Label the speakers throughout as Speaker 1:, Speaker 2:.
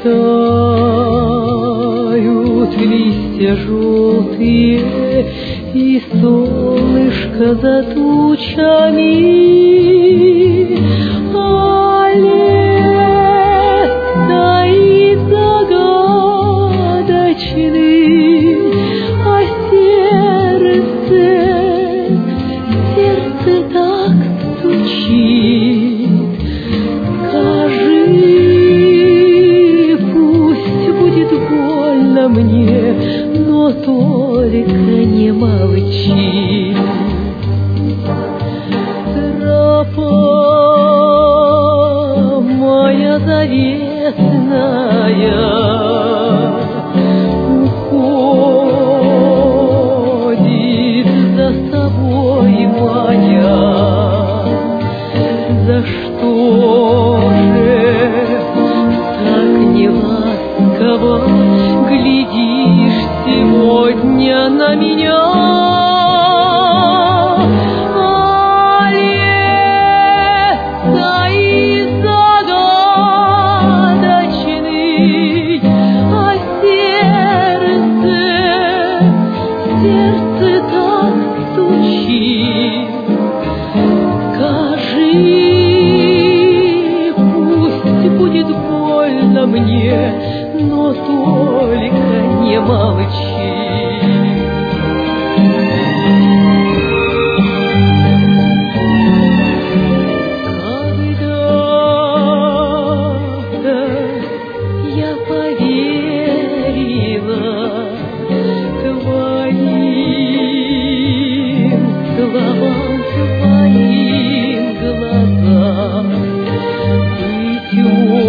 Speaker 1: Тают листья желтые, и солнышко за тучами, а лес стоит загадочный, а сердце так стучит. Скажи, пусть будет больно мне, но только не молчи. Тропа моя заветная уходит за собой моя. За что же так неласково глядишь сегодня на меня? А лес стоит загадочный, а сердце так стучит. Скажи, пусть будет больно мне, но только не молчи. Когда-то я поверила твоим словам, твоим глазам, и все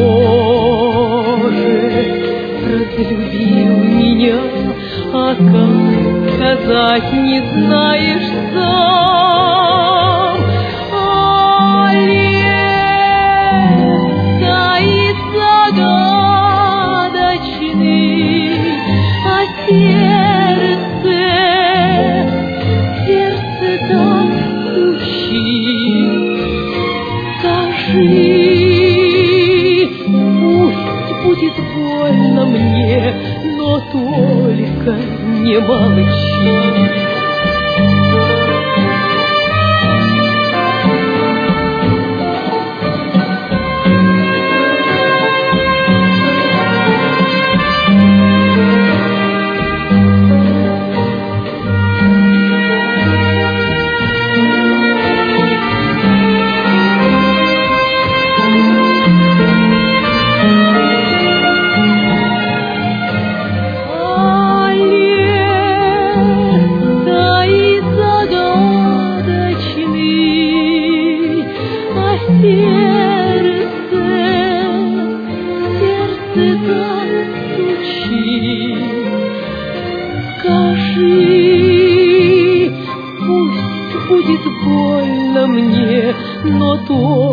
Speaker 1: же разлюбил меня, а как сказать не знаешь сам. А лес стоит загадочный, а сердце так стучит. Скажи, пусть будет больно мне, но только не молчи. Сердце так стучит. Скажи, пусть будет больно мне, но то